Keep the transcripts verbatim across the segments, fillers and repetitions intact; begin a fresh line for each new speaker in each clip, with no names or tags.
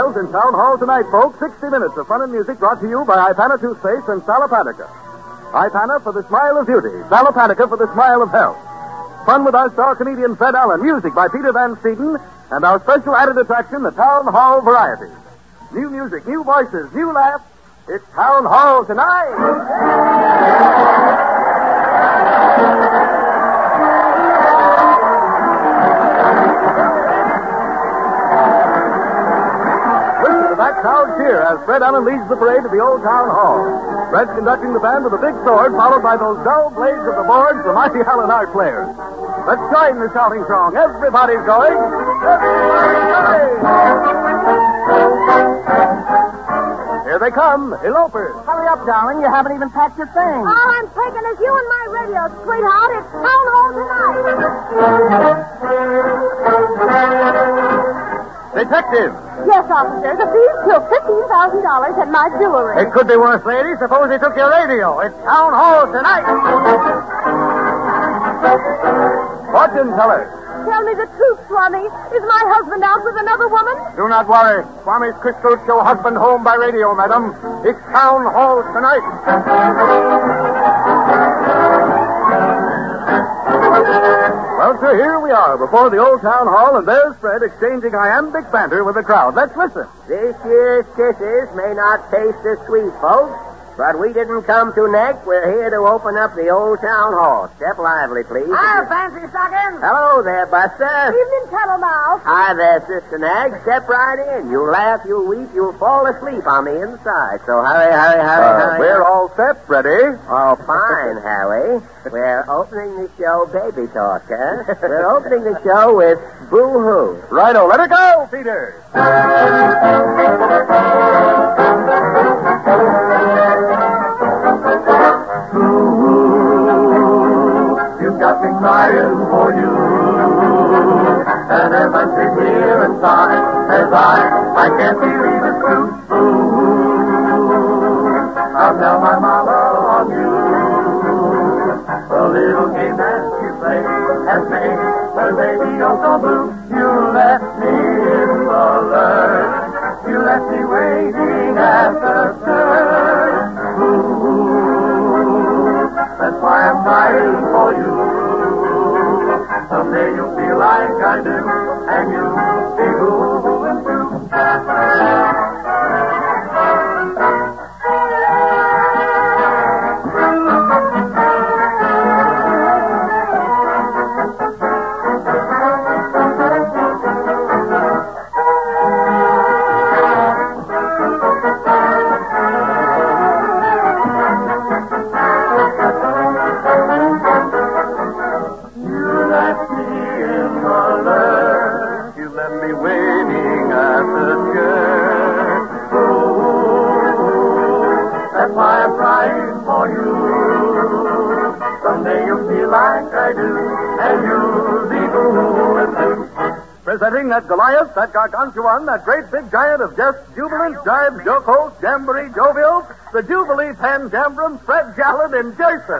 Miles in Town Hall tonight, folks. sixty minutes of fun and music brought to you by Ipana Toothpaste and Salapatica. Ipana for the smile of beauty. Salapatica for the smile of health. Fun with our star comedian Fred Allen. Music by Peter Van Steeden. And our special added attraction, the Town Hall Variety. New music, new voices, new laughs. It's Town Hall tonight. That crowd cheer as Fred Allen leads the parade to the old town hall. Fred's conducting the band with a big sword, followed by those dull blades of the boards, the mighty Allen Art players. Let's join the shouting song. Everybody's going. Everybody's going. Here they come, elopers.
Hurry up, darling. You haven't even packed your things.
All I'm taking is you and my radio, sweetheart. It's Town Hall tonight.
Detective.
Yes, officer. The thieves took fifteen thousand dollars and my jewelry.
It could be worse, lady. Suppose they took your radio. It's Town Hall tonight. Fortune teller.
Tell me the truth, Swami. Is my husband out with another woman?
Do not worry. Swami's crystals show husband home by radio, madam. It's Town Hall tonight. Well, sir, here we are before the old town hall, and there's Fred exchanging iambic banter with the crowd. Let's listen.
This year's kisses may not taste as sweet, folks, but we didn't come to neck. We're here to open up the old town hall. Step lively, please.
Hi, Fancy Stockings.
Hello there, Buster.
Evening, Tattlemouth.
Hi there, Sister Nag. Step right in. You'll laugh, you'll weep, you'll fall asleep on the inside. So hurry, hurry, hurry,
Uh,
hurry.
we're all set, Freddie.
Oh, fine, Harry. We're opening the show Baby Talk, huh? We're opening the show with Boo-Hoo.
Righto, let her go, Peter.
You've got me crying for you. And as I sit here and sigh, as I, I can't believe it's true. I'll tell my mama on you. The little game that you play has made her baby oh so blue. You left me in the lurch. You left me waiting at the church. That's why I'm crying for you. Someday you'll feel like I do, and you'll be blue and blue.
Presenting that Goliath, that gargantuan, that great big giant of jest, jubilant, jive, jocose, jamboree, jovial, the Jubilee Pan Jambrum, Fred Jalad and Jason.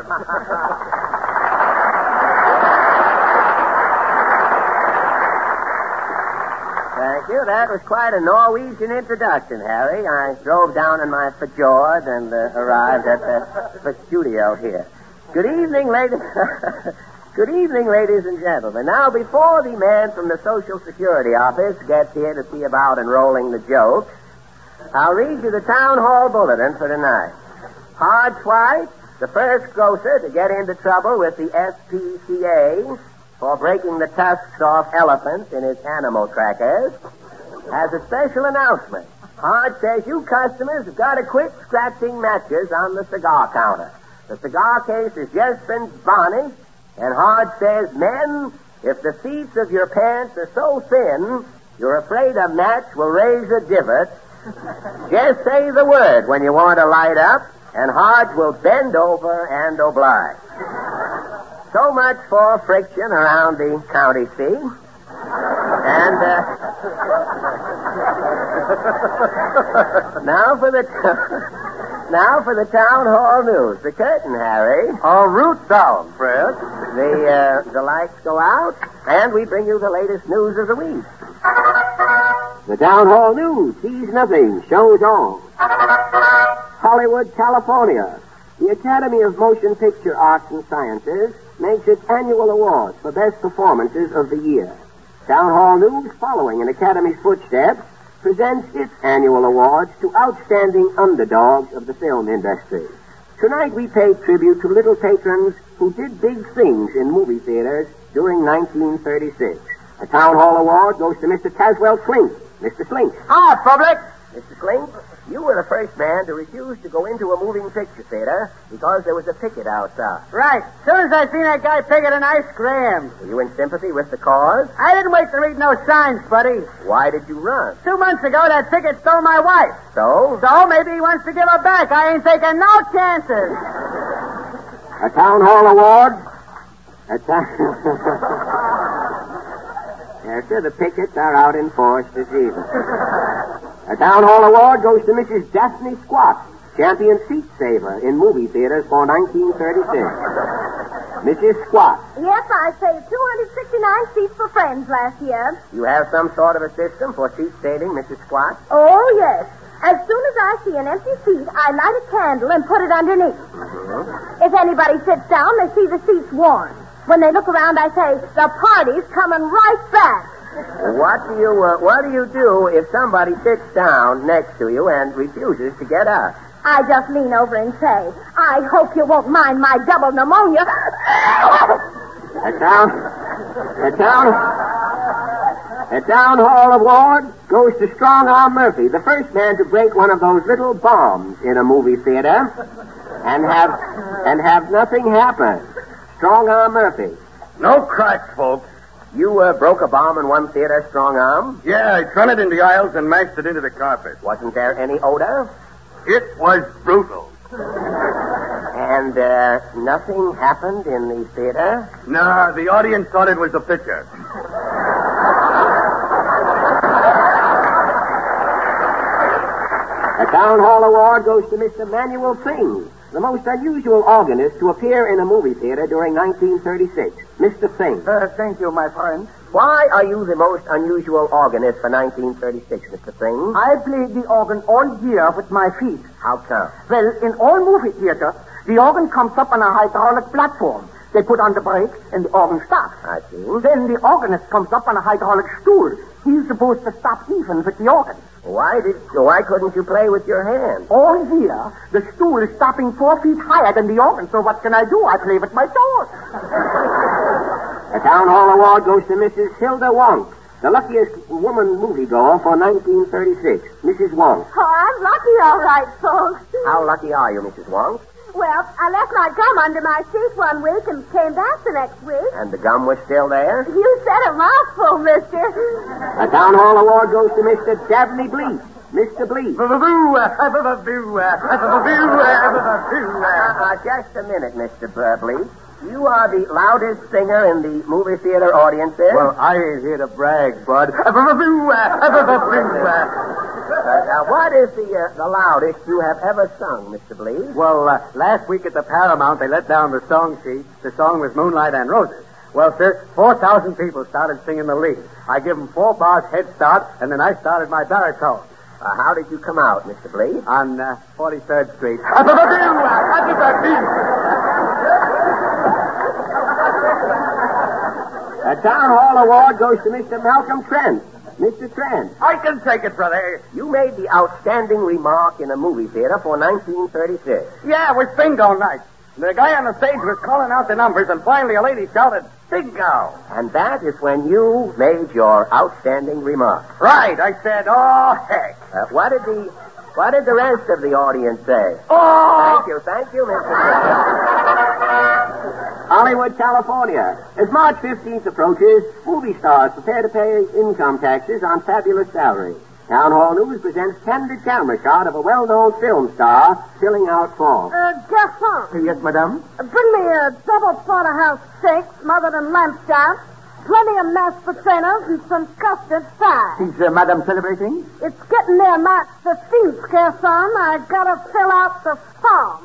Thank you. That was quite a Norwegian introduction, Harry. I drove down in my Fjord and uh, arrived at the, the studio here. Good evening, ladies. Good evening, ladies and gentlemen. Now, before the man from the Social Security Office gets here to see about enrolling the jokes, I'll read you the Town Hall Bulletin for tonight. Hard White, the first grocer to get into trouble with the S P C A for breaking the tusks off elephants in his animal crackers, has a special announcement. Hard says you customers have got to quit scratching matches on the cigar counter. The cigar case has just been varnished. And Hard says, men, if the seats of your pants are so thin, you're afraid a match will raise a divot, just say the word when you want to light up, and Hard will bend over and oblige. So much for friction around the county seat. And, uh, now for the... T- Now for the Town Hall News. The curtain, Harry.
Our route down, Fred.
The, uh, the lights go out, and we bring you the latest news of the week. The Town Hall News sees nothing, shows all. Hollywood, California. The Academy of Motion Picture Arts and Sciences makes its annual awards for best performances of the year. Town Hall News, following in Academy's footsteps, presents its annual awards to outstanding underdogs of the film industry. Tonight we pay tribute to little patrons who did big things in movie theaters during nineteen thirty-six. A Town Hall Award goes to Mister Caswell Slink. Mister Slink.
Hi, public.
Mister Slink, you were the first man to refuse to go into a moving picture theater because there was a picket outside.
Right. As soon as I seen that guy picketing, I screamed.
Were you in sympathy with the cause?
I didn't wait to read no signs, buddy.
Why did you run?
Two months ago, that picket stole my wife.
So?
So maybe he wants to give her back. I ain't taking no chances.
A Town Hall Award? A town... Yes, sir, the pickets are out in force this evening. A Town Hall Award goes to Missus Daphne Squat, champion seat saver in movie theaters for nineteen thirty-six. Missus Squat.
Yes, I saved two hundred sixty-nine seats for friends last year.
You have some sort of a system for seat saving, Missus Squat?
Oh, yes. As soon as I see an empty seat, I light a candle and put it underneath.
Mm-hmm.
If anybody sits down, they see the seats warm. When they look around, I say, the party's coming right back.
What do you uh, What do you do if somebody sits down next to you and refuses to get up?
I just lean over and say, I hope you won't mind my double pneumonia.
A town, a town, a town hall award goes to Strong Arm Murphy, the first man to break one of those little bombs in a movie theater and have and have nothing happen. Strong Arm Murphy.
No cracks, folks.
You uh, broke a bomb in one theater, Strong Arm?
Yeah, I trun it in the aisles and mashed it into the carpet.
Wasn't there any odor?
It was brutal.
And uh, nothing happened in the theater?
No, the audience thought it was a picture.
A Town Hall Award goes to Mister Manuel Singh, the most unusual organist to appear in a movie theater during nineteen thirty-six. Mister Singh.
Uh, thank you, my friend.
Why are you the most unusual organist for nineteen thirty-six, Mister Singh?
I played the organ all year with my feet.
How come?
Well, in all movie theaters, the organ comes up on a hydraulic platform. They put on the brake, and the organ stops.
I see.
Then the organist comes up on a hydraulic stool. He's supposed to stop even with the organ.
Why did? Why couldn't you play with your hands?
All year, the stool is stopping four feet higher than the organ, so what can I do? I play with my toes.
A Town Hall Award goes to Missus Hilda Wonk, the luckiest woman moviegoer for nineteen thirty-six. Missus Wonk.
Oh, I'm lucky, all right, folks.
How lucky are you, Missus Wonk?
Well, I left my gum under my seat one week and came back the next week.
And the gum was still there?
You said a mouthful, mister.
A Town Hall Award goes to Mister Dabney Bleak. Mister Bleak.
Uh,
just a minute, Mister Bleak. You are the loudest singer in the movie theater audiences.
Well, I ain't here to brag, bud.
Uh, now, what is the uh, the loudest you have ever sung, Mister Bleak?
Well, uh, last week at the Paramount, they let down the song sheet. The song was Moonlight and Roses. Well, sir, four thousand people started singing the lead. I give them four bars head start, and then I started my baritone.
Uh, how did you come out, Mister Bleak?
On uh, forty-third Street.
A Town Hall Award goes to Mister Malcolm Trent. Mister Trent.
I can take it, brother.
You made the outstanding remark in a movie theater for nineteen thirty-six.
Yeah, it was bingo night. The guy on the stage was calling out the numbers, and finally a lady shouted, bingo.
And that is when you made your outstanding remark.
Right. I said, oh, heck.
Uh, what did the what did the rest of the audience say?
Oh!
Thank you, thank you, Mister Hollywood, California. As March fifteenth approaches, movie stars prepare to pay income taxes on fabulous salaries. Town Hall News presents candid camera shot of a well-known film star filling out forms.
Uh, Garçon.
Yes, madame?
Bring me a double porterhouse steak smothered in lamb chops, plenty of mashed potatoes, and some custard pie.
Is uh, madame celebrating?
It's getting near March fifteenth, Garçon. I gotta fill out the form.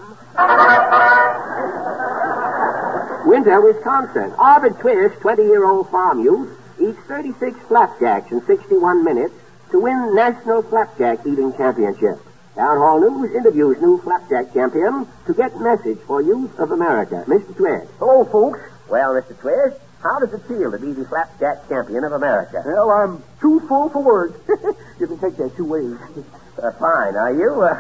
Winter, Wisconsin. Arvid Twist, twenty-year-old farm youth, eats thirty-six flapjacks in sixty-one minutes, to win National Flapjack Eating Championship. Town Hall News interviews new flapjack champion to get message for youth of America. Mister Twist.
Hello, folks.
Well, Mister Twist, how does it feel to be the flapjack champion of America?
Well, I'm too full for words. You can take that two ways.
Uh, fine. Are you, uh...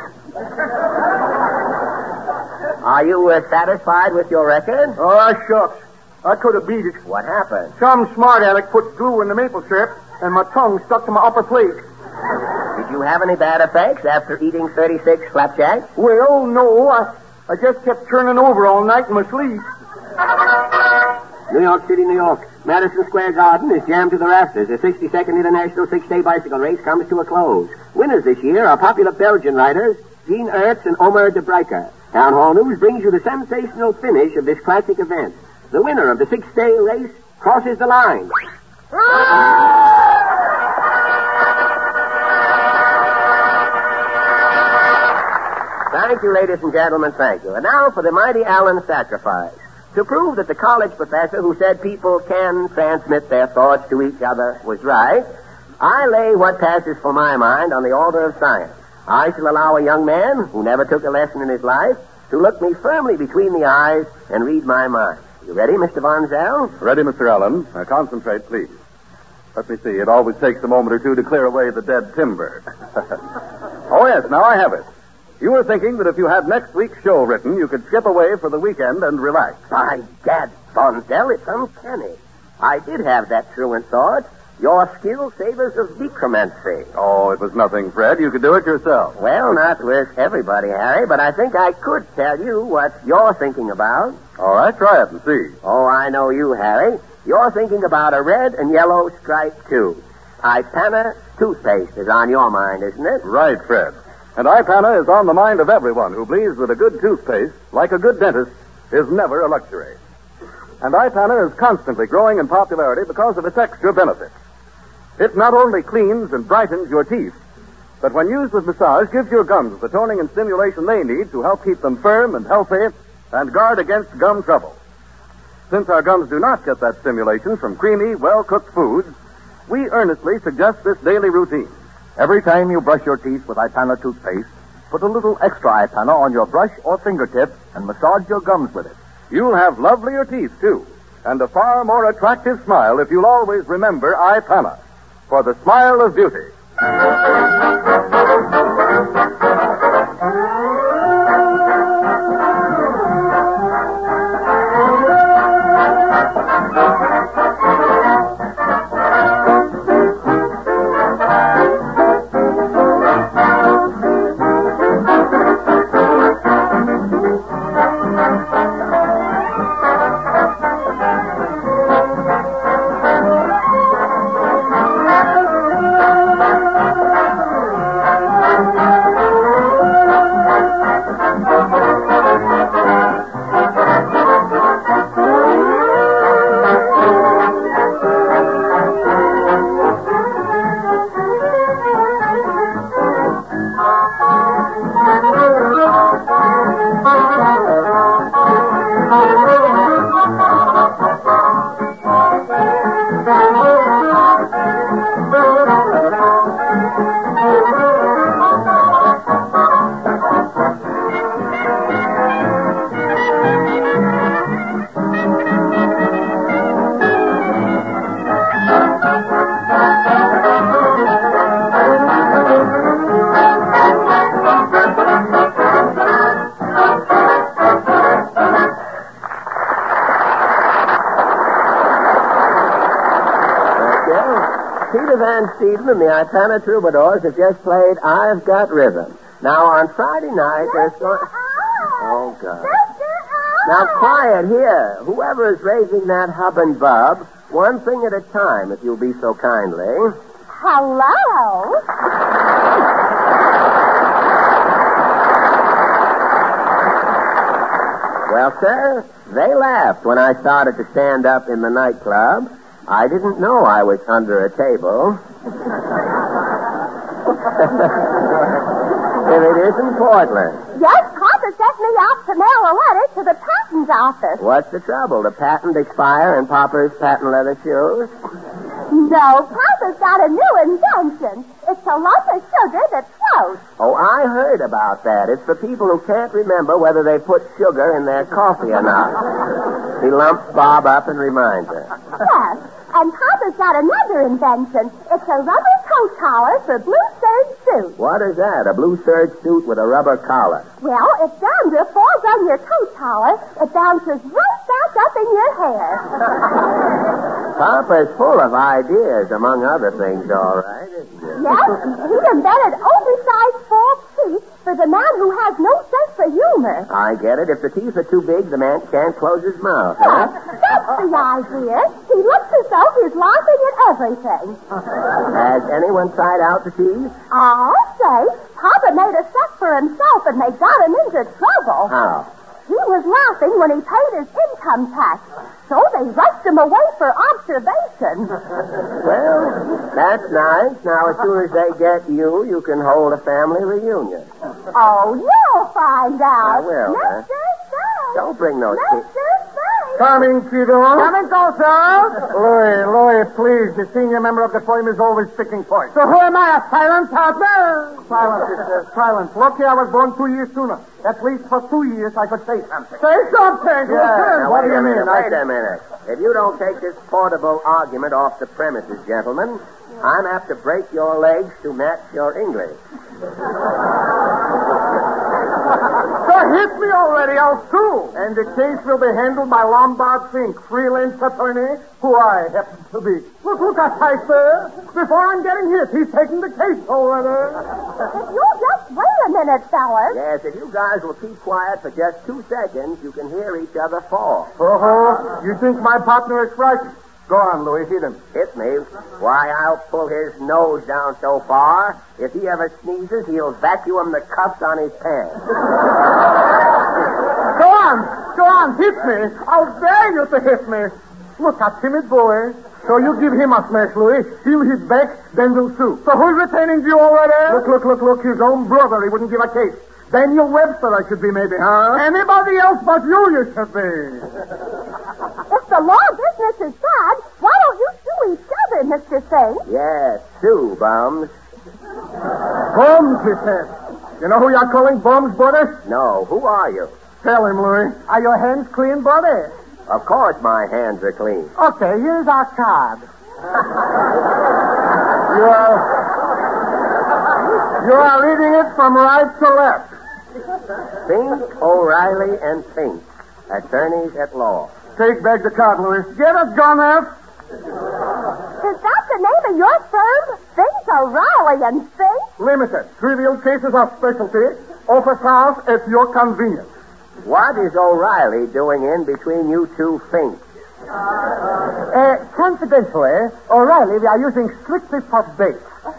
Are you uh, satisfied with your record?
Oh, shucks. I could have beat it.
What happened?
Some smart aleck put glue in the maple syrup, and my tongue stuck to my upper plate.
Did you have any bad effects after eating thirty-six flapjacks?
Well, no. I, I just kept turning over all night in my sleep.
New York City, New York. Madison Square Garden is jammed to the rafters. The sixty-second International Six-Day Bicycle Race comes to a close. Winners this year are popular Belgian riders Jean Ertz and Omer de Breiker. Town Hall News brings you the sensational finish of this classic event. The winner of the six-day race crosses the line. Thank you, ladies and gentlemen, thank you. And now for the mighty Allen sacrifice. To prove that the college professor who said people can transmit their thoughts to each other was right, I lay what passes for my mind on the altar of science. I shall allow a young man who never took a lesson in his life to look me firmly between the eyes and read my mind. You ready, Mister Von Zell?
Ready, Mister Allen. Now, concentrate, please. Let me see. It always takes a moment or two to clear away the dead timber. Oh, yes, now I have it. You were thinking that if you had next week's show written, you could skip away for the weekend and relax.
By gad, Von Zell, it's uncanny. I did have that truant thought. Your skill savors of decremency.
Oh, it was nothing, Fred. You could do it yourself.
Well, not with everybody, Harry, but I think I could tell you what you're thinking about.
All right, try it and see.
Oh, I know you, Harry. You're thinking about a red and yellow striped tube. Ipana toothpaste is on your mind, isn't it?
Right, Fred. And Ipana is on the mind of everyone who believes that a good toothpaste, like a good dentist, is never a luxury. And Ipana is constantly growing in popularity because of its extra benefits. It not only cleans and brightens your teeth, but when used with massage, gives your gums the toning and stimulation they need to help keep them firm and healthy and guard against gum trouble. Since our gums do not get that stimulation from creamy, well-cooked foods, we earnestly suggest this daily routine.
Every time you brush your teeth with Ipana toothpaste, put a little extra Ipana on your brush or fingertip and massage your gums with it.
You'll have lovelier teeth, too, and a far more attractive smile if you'll always remember Ipana, for the smile of beauty.
Peter Van Steeden and the Ipana Troubadours have just played I've Got Rhythm. Now, on Friday night, there's going... Oh, God. Now, quiet here. Whoever is raising that hub and bub, one thing at a time, if you'll be so kindly.
Hello?
Well, sir, they laughed when I started to stand up in the nightclub. I didn't know I was under a table. If it isn't Portland.
Yes, Papa sent me off to mail a letter to the patent office.
What's the trouble? The patent expire in Papa's patent leather shoes?
No, Papa's got a new invention. It's a lump of sugar that floats.
Oh, I heard about that. It's for people who can't remember whether they put sugar in their coffee or not. He lumps Bob up and reminds her.
Yes, and Papa's got another invention. It's a rubber coat collar for blue serge suit.
What is that? A blue serge suit with a rubber collar?
Well, if dander falls on your coat collar, it bounces right back up in your hair.
Papa's full of ideas, among other things, all right, isn't he?
Yes, he invented oversized false teeth for the man who has no sense for humor.
I get it. If the teeth are too big, the man can't close his mouth,
Yes,
huh?
that's the idea. He looks as though he's laughing at everything.
Has anyone tried out the teeth?
I'll say, Papa made a set for himself and they got him into trouble.
How?
He was laughing when he paid his income tax, so they rushed him away for observation.
Well, that's nice. Now, as soon as they get you, you can hold a family reunion.
Oh, you'll find out.
I will, huh?
Mister Spade.
Don't bring those teeth.
Mister Spade.
Coming, Kiddo.
Coming, sir.
Louis, Louis, please. The senior member of the firm is always picking points.
So who am I, a silent partner?
Silence, sister, silence. Lucky I was born two years sooner. At least for two years I could say something.
Say something.
Yeah.
Now,
What
wait
do you
a
mean?
minute,
I-
Wait a minute. If you don't take this portable argument off the premises, gentlemen, I'm apt to break your legs to match your English.
So hit me already, I'll sue. And the case will be handled by Lombard Fink, freelance attorney, who I happen to be. Look, look, I say, sir. Before I'm getting hit, he's taking the case already.
If you'll just wait a minute, fellas.
Yes, if you guys will keep quiet for just two seconds, you can hear each other fall.
Oh, you think my partner is frightened? Go on, Louis, hit him.
Hit me. Why, I'll pull his nose down so far, if he ever sneezes, he'll vacuum the cuffs on his pants.
Go on, go on, hit me. I'll dare you to hit me. Look, a timid boy. So you give him a smash, Louis. He'll hit back, then we'll sue. So who's retaining you already? Look, look, look, look, his own brother. He wouldn't give a case. Daniel Webster, I should be, maybe, huh? Anybody else but you, you should be.
If the law business is bad, why don't you sue each other, Mister Fink?
Yes, sue, bums.
Bums, he said. You know who you're calling bums, buddy?
No, who are you?
Tell him, Louis. Are your hands clean, buddy?
Of course my hands are clean.
Okay, here's our card. You are... You are reading it from right to left.
Fink, O'Reilly, and Fink, attorneys at law.
Take back the card, Louis. Get it, Gunner.
Is that the name of your firm? Fink, O'Reilly, and Fink?
Limited. Trivial cases are specialty. Office hours at your convenience.
What is O'Reilly doing in between you two Finks?
Uh, confidentially, O'Reilly, we are using strictly for bait.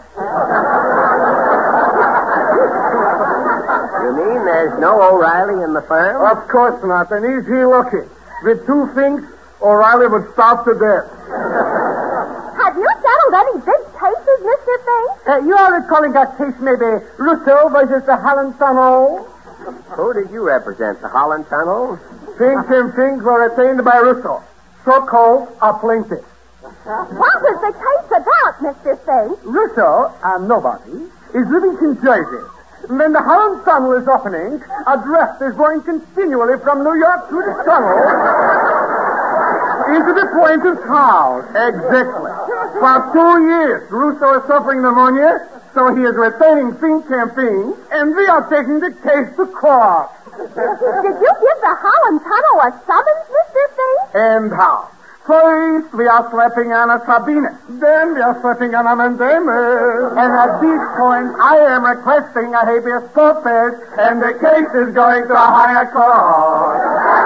You mean there's no O'Reilly in the firm?
Of course not, and is he lucky? With two Finks, O'Reilly would starve to death.
Have you settled any big cases, Mister Fink?
Uh, you are recalling a case, maybe, Russo versus the Holland Tunnel?
Who did you represent, the Holland Tunnel?
Fink and Fink were retained by Russo, so-called a plaintiff.
What was the case about, Mister Fink?
Russo, a nobody, is living in Jersey. When the Holland Tunnel is opening, a draft is going continually from New York to the tunnel into the plaintiff's house. Exactly. For two years, Russo is suffering pneumonia, so he is retaining Fink and Fink, and we are taking the case to court.
Did you give the Holland Tunnel a summons, Mister Fink?
And how? First, we are slapping on a Sabine. Then we are slapping on a Mandamus. And at this point, I am requesting a habeas corpus, and the case is going to a higher court.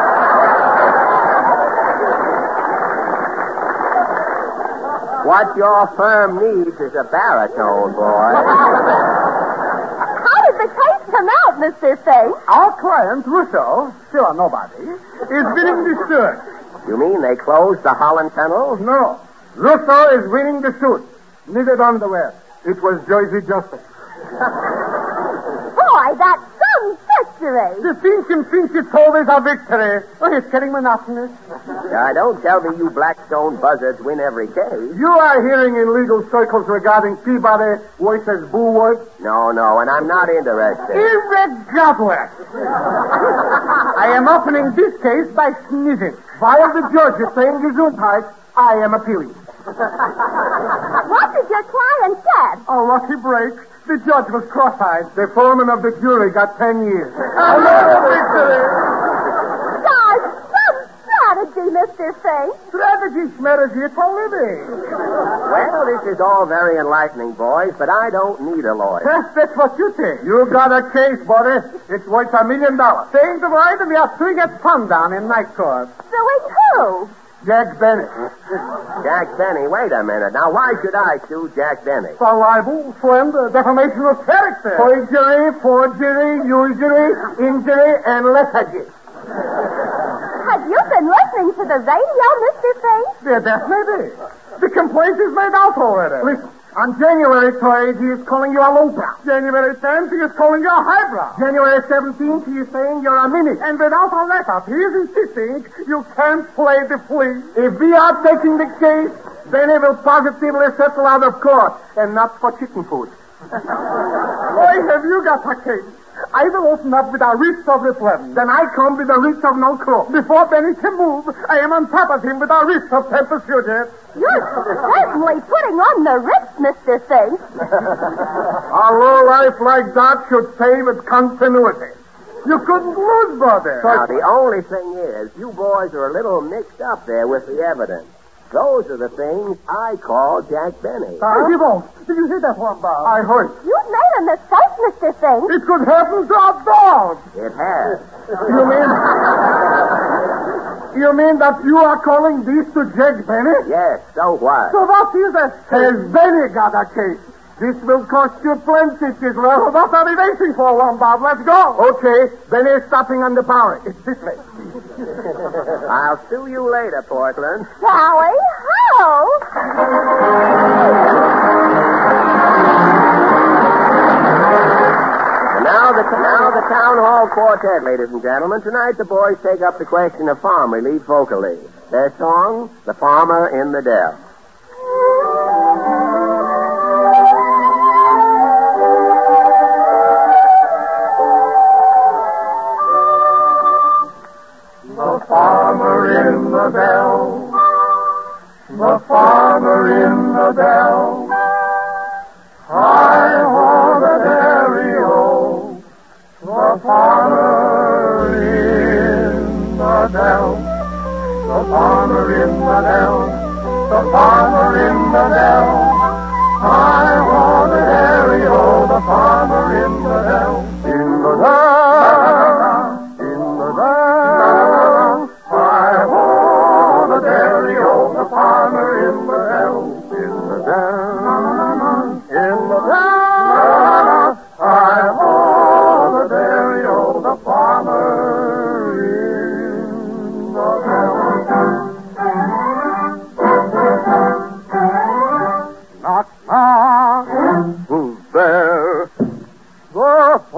What your firm needs is a baritone, boy.
How did the case come out, Mister Fink?
Our client, Russo, still a nobody, is winning the suit.
You mean they closed the Holland Tunnel?
No. Russo is winning the suit. Knitted underwear. It was Jersey justice.
Boy, that some history.
The thinking thinks it's always a victory. Oh, it's getting monotonous.
Now, don't tell me you Blackstone buzzards win every case.
You are hearing in legal circles regarding Peabody versus Bulwark.
No, no, and I'm not interested.
Irregardless. I am opening this case by sneezing. While the judge is saying Gesundheit, I am appealing.
What did your client say?
A lucky break. The judge was cross-eyed. The foreman of the jury got ten years. Another victory.
Gosh, some strategy, Mister Fink.
Strategy, strategy, it's a living.
Well, this is all very enlightening, boys, but I don't need a lawyer.
Yes, that's what you think. You got a case, buddy. It's worth a million dollars. Saying the word, and we are suing at sundown in night court.
Suing who?
Jack Benny.
Jack Benny, wait a minute. Now, why should I sue Jack Benny?
For libel, slander, defamation of character. Perjury, forgery, usury, injury, and lethargy.
Have you been listening to the radio, Mister Fink?
Yeah, that may be. The complaint is made out already. Listen, on January third, he is calling you a lowbrow. January tenth, he is calling you a highbrow. January seventeenth, he is saying you're a mini. And without a letter, he is insisting you can't play the flea. If we are taking the case, then he will positively settle out of court, and not for chicken food. Why have you got a case? I will open up with a writ of replevin. Then I come with a writ of no crow. Before Benny can move, I am on top of him with a writ of temper fugitive.
You're certainly putting on the Ritz, Mister Fink.
A low life like that should say with continuity. You couldn't lose, brother.
Now, the only thing is, you boys are a little mixed up there with the evidence. Those are the things I call Jack Benny.
Huh? You won't. Did you hear that one, Bob? I heard.
You've made a mistake, Mister Fink.
It could happen to a dog.
It has.
You mean... You mean that you are calling this to Jack Benny?
Yes, so what?
So what is it? Has Benny got a case? This will cost you plenty, Chisler. What are we waiting for, Lombard? Let's go. Okay, Benny is stopping on the power. It's this way.
I'll sue you later, Portland.
Sally, ho!
And now the, now the town hall quartet, ladies and gentlemen. Tonight the boys take up the question of farm relief vocally. Their song, The Farmer in the Dell.
The farmer in the dell, the farmer in the dell, hi-ho the dairy-o, the farmer in the dell, the farmer in the dell, the farmer in the dell, hi-ho the dairy-o, the farmer in the dell, in the dell, in the dell. Hi-ho, the dairy-o, the farmer in the dell, in the dell, in the dell. Hi-ho, the dairy-o, the farmer in the dell.
Knock, knock. Who's there? The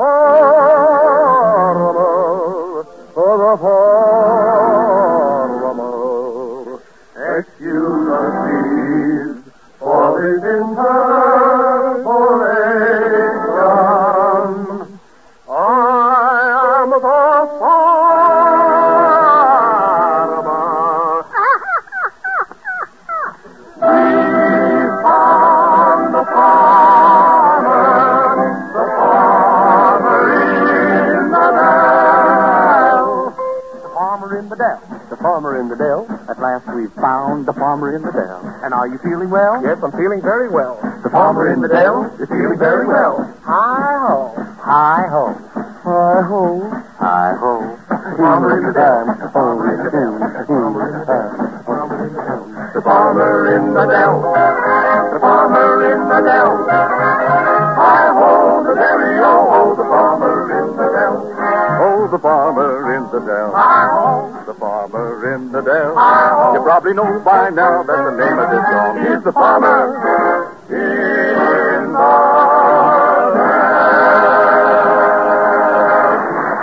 farmer, the farmer.
Excuse us, please, for this interpolation.
I am the farmer.
We found the farmer, the farmer in the dell.
The farmer in the dell. The farmer in the dell. At last we've found the farmer in the dell. And are you feeling well?
Yes, I'm feeling very well.
The farmer in the dell is feeling very well.
Hi-ho.
Hi-ho. Hi-ho. Hi-ho. Farmer in the dell. Farmer in the dell. Farmer in the dell.
The farmer in the dell, the farmer in the dell. Hi-ho, the dairy-o, the farmer in the dell.
Oh, the farmer in the dell.
Hi-ho,
The farmer in the dell.
Hi-ho.
You probably know by now that the name of this song is The Farmer
in the dell.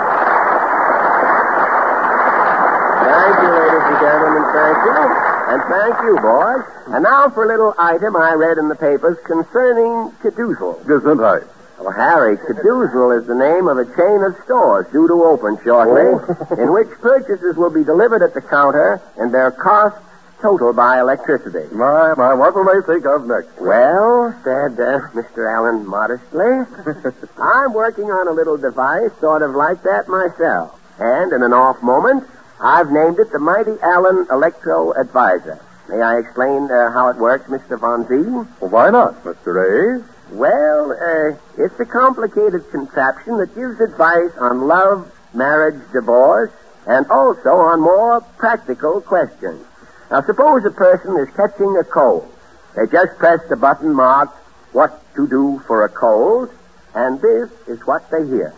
you. And thank you, boys. And now for a little item I read in the papers concerning Cadoozle.
Gesundheit.
Oh, Harry, Cadoozle is the name of a chain of stores due to open shortly,
Oh.
in which purchases will be delivered at the counter and their costs totaled by electricity.
My, my, what will they think of next?
Well, said uh, Mister Allen modestly, I'm working on a little device sort of like that myself. And in an off moment, I've named it the Mighty Allen Electro Advisor. May I explain uh, how it works, Mister Von Z?
Well, why not, Mister A?
Well, uh, it's a complicated contraption that gives advice on love, marriage, divorce, and also on more practical questions. Now, suppose a person is catching a cold. They just press the button marked, What to Do for a Cold, and this is what they hear.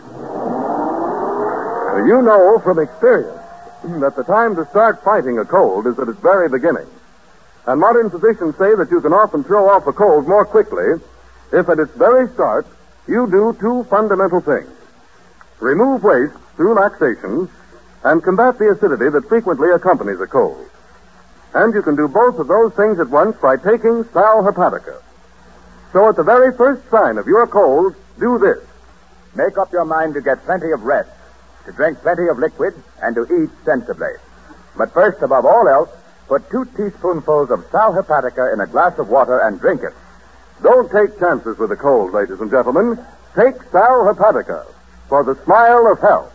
Well, you know from experience that the time to start fighting a cold is at its very beginning. And modern physicians say that you can often throw off a cold more quickly if at its very start you do two fundamental things. Remove waste through laxation and combat the acidity that frequently accompanies a cold. And you can do both of those things at once by taking Sal Hepatica. So at the very first sign of your cold, do this.
Make up your mind to get plenty of rest, to drink plenty of liquid, and to eat sensibly. But first, above all else, put two teaspoonfuls of Sal Hepatica in a glass of water and drink it.
Don't take chances with a cold, ladies and gentlemen. Take Sal Hepatica for the smile of health.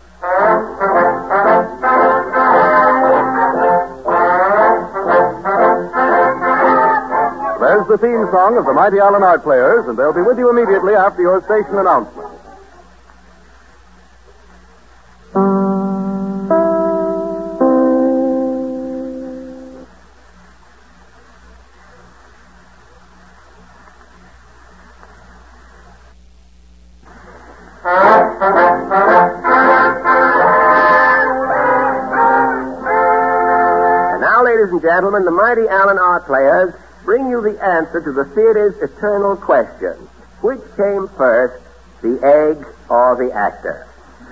There's the theme song of the Mighty Allen Art Players, and they'll be with you immediately after your station announcement.
And now, ladies and gentlemen, the Mighty Allen Art Players bring you the answer to the theater's eternal question. Which came first, the egg or the actor?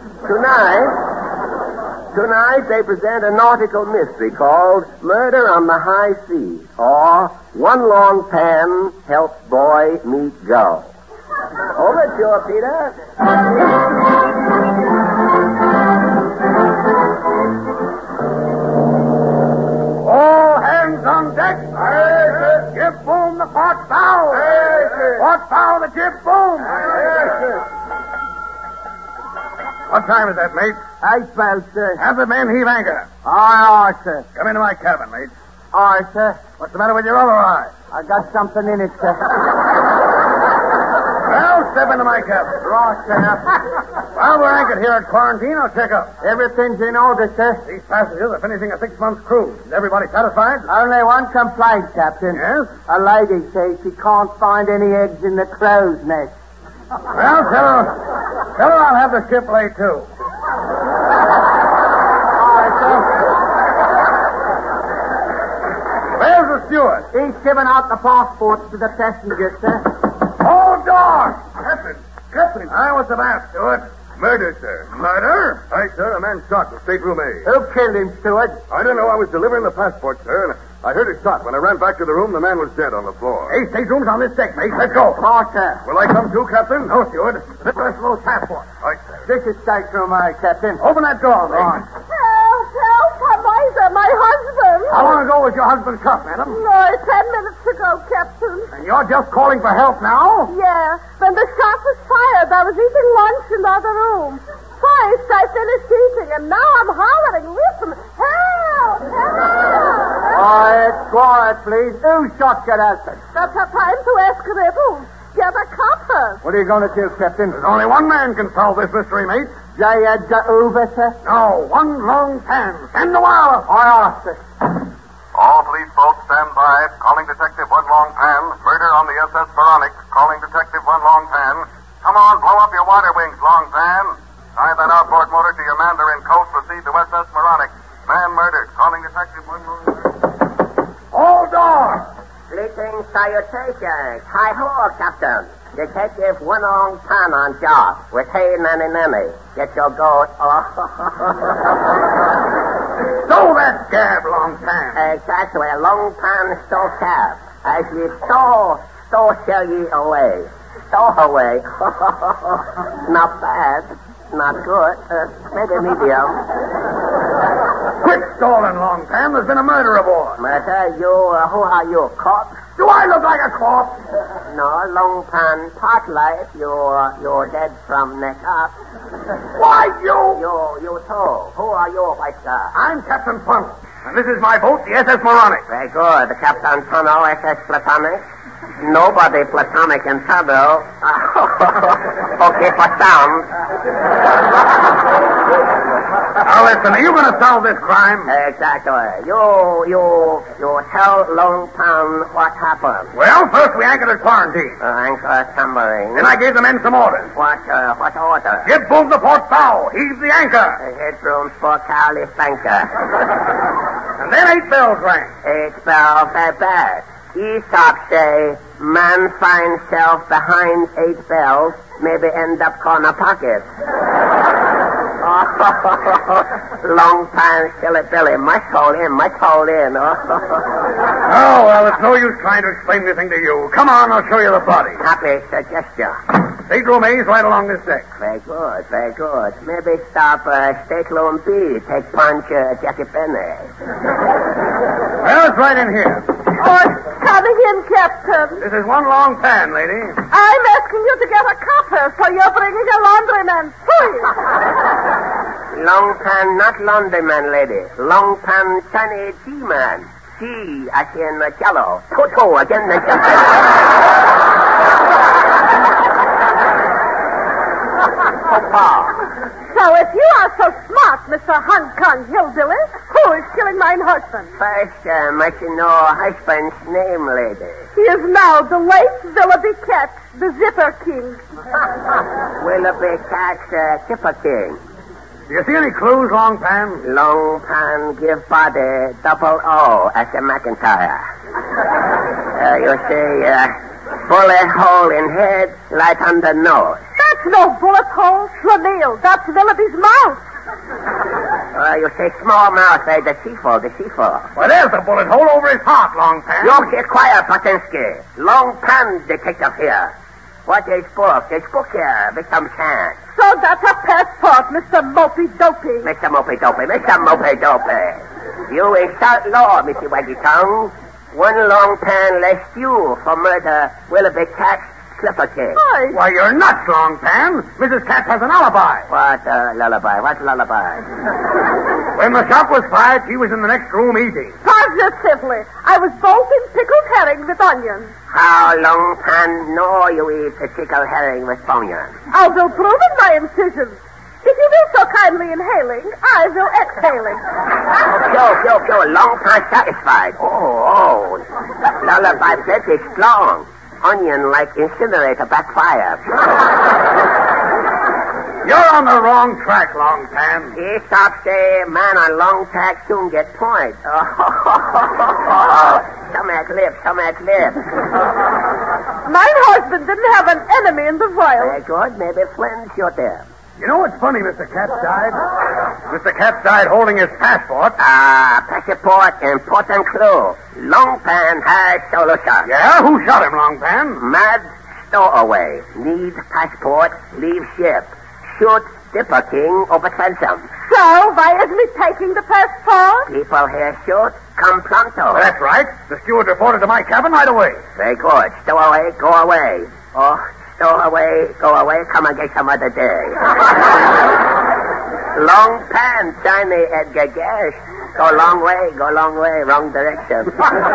Tonight, tonight they present a nautical mystery called Murder on the High Seas, or One Long Pan Helps Boy Meet Girl. Overture, Peter.
All hands on deck. Aye, sir. Give boom the port bow. Aye, sir. Port bow the jib boom. Aye, sir. What time is that, mate?
Eight bells, sir.
Have the men heave anchor.
Aye, aye, sir.
Come into my cabin, mate.
Aye, sir.
What's the matter with your other eye?
I got something in it, sir.
Well, step into my cabin.
Right, sir.
While we're anchored here at quarantine, I'll check up.
Everything's in order, sir.
These passengers are finishing a six-month cruise. Is everybody satisfied?
Only one complaint, Captain.
Yes?
A lady says she can't find any eggs in the crow's nest.
Well, tell her, tell her I'll have the ship late, too.
Aye, sir.
Where's the steward?
He's given out the passports to the passengers, sir.
Hold door! Captain, Captain. I was the master, steward.
Murder, sir.
Murder?
Aye, sir. A man shot in stateroom A.
Who killed him, steward?
I don't know. I was delivering the passport, sir, and I heard a shot. When I ran back to the room, the man was dead on the floor.
Hey, stateroom's on this deck, mate. Let's go.
Right, sir.
Will I come too, Captain?
No, steward. Let's go those passports.
Aye, sir.
This is stateroom A, Captain.
Open that door, mate.
Right.
Help, help, Eliza, my husband.
How long ago was your husband shot, madam?
No, ten minutes ago, Captain.
And you're just calling for help now?
Yeah, when the shot was fired, I was eating lunch in the other room. First, I finished eating, and now I'm hollering. Listen, help, help.
Quiet, quiet, please. Who shot your husband?
That's a time to ask riddles. Get a copper.
What are you going to do, Captain?
There's only one man can solve this mystery, mate.
J. Edgar Hoover, sir?
No, one long pan. Send the wireless.
Aye, aye, sir.
All police folks stand by. Calling Detective One Long Pan. Murder on the S S Veronic. Calling Detective One Long Pan. Come on, blow up your water wings, Long Pan. Tie that outboard motor to your mandarin coat. Proceed to S S Veronic. Man murdered. Calling Detective One Long Pan.
Hold door.
Greetings, salutations. Hi-ho, Captain. Detective One Long Pan on job with Hay Nanny Nanny. Get your goat off.
So Stow that gab, Long Pan.
Exactly. A long pan stow cab. As ye stow, stow shall ye away. Stow away. Not bad. Not good. Uh, maybe medium.
Quit stalling, Long Pan. There's been a murder aboard.
Murder? You, uh, who are you, corpse?
Do I look like a corpse?
No, long pan, part life. You're, you're dead from neck up.
Why, you...
You, you too. Who are you, White Star?
I'm Captain Funnel, and this is my boat, the S S Moronic.
Very good. The Captain Funnel, S S Platonic. Nobody platonic in trouble. Okay for sound.
Now listen, are you going to solve this crime?
Exactly. You, you, you tell Long Pan what happened.
Well, first we anchored at Quarantine.
Uh, anchor submarine.
Then I gave the men some orders.
What, uh, what order?
Get boom the port bow. Heave the anchor.
The headroom for Carly Spanker.
And then eight bells rang.
Eight bells, very bad. Aesop say, man finds self behind eight bells, maybe end up corner pocket. Oh, long time, silly Billy. Much hold in, much hold in. Oh.
Oh, well, it's no use trying to explain anything to you. Come on, I'll show you the body.
Happy suggestion.
Stateroom A is right along this deck.
Very good, very good. Maybe stop uh, Stateroom B, take punch uh, Jackie Penny.
Well, it's right in here.
Oh, it's coming in, Captain.
This is one long pan, lady.
I'm asking you to get a copper, so you're bringing a laundryman. Please.
Long pan, not laundryman, lady. Long pan, Chinese G-man. G, as in uh, jello. Toto, again the
So if you are so smart, Mister Hong Kong hillbilly, who is killing mine husband?
First, uh, must you know husband's name, lady?
He is now the late Willoughby Cat, the Zipper King.
Willoughby Cat's uh, Zipper King.
Do you see any clues, Long Pan?
Long Pan give body double O as a McIntyre. uh, you see, uh, bullet hole in head, right under nose.
That's no bullet hole, Schlemiel. That's Willoughby's mouth.
Uh, you say small mouth, eh? Deceitful, deceitful.
Well, there's the bullet hole over his heart, Long Pan.
You keep quiet, Patinsky. Long Pan detective here. What is book? This book here, with some chance.
So that's a passport, Mister Mopey Dopey.
Mister Mopey Dopey, Mister Mopey Dopey. You insult law, Mister Waggy Tongue. One Long Pan less you for murder Willoughby Cat's Slipper King.
Why?
Why, you're nuts, Long Pan. Missus Katz has an alibi.
What uh, lullaby? What lullaby?
When the shot was fired, she was in the next room eating.
Positively. I was bolting pickled herring with onions.
How Long Pan know you eat a pickled herring with onions?
I will prove it by incisions. If you will so kindly inhaling, I will exhaling.
Go, go, go. Long Pan satisfied. Oh, oh. Lullaby plenty strong. Onion like incinerator backfire.
You're on the wrong track, Long Pan.
Aesop say, man on long tack soon get point. Oh, stomach lip, stomach lip.
My husband didn't have an enemy in the world.
Very good. Maybe Flynn shot him.
You know what's funny, Mister Katz died? Mister Katz died holding his passport.
Ah, passport, important clue. Long Pan has solution.
Yeah? Who shot him, Long Pan?
Mad stowaway. Need passport, leave ship. Shoot Dipper King over transom.
So, why isn't he taking the passport?
People here shoot, come pronto.
That's right. The steward reported to my cabin right away.
Very good. Stow away, go away. Oh, stow away, go away, come again some other day. Long Pan, shiny Edgar Gash. Go long way, go long way, wrong direction.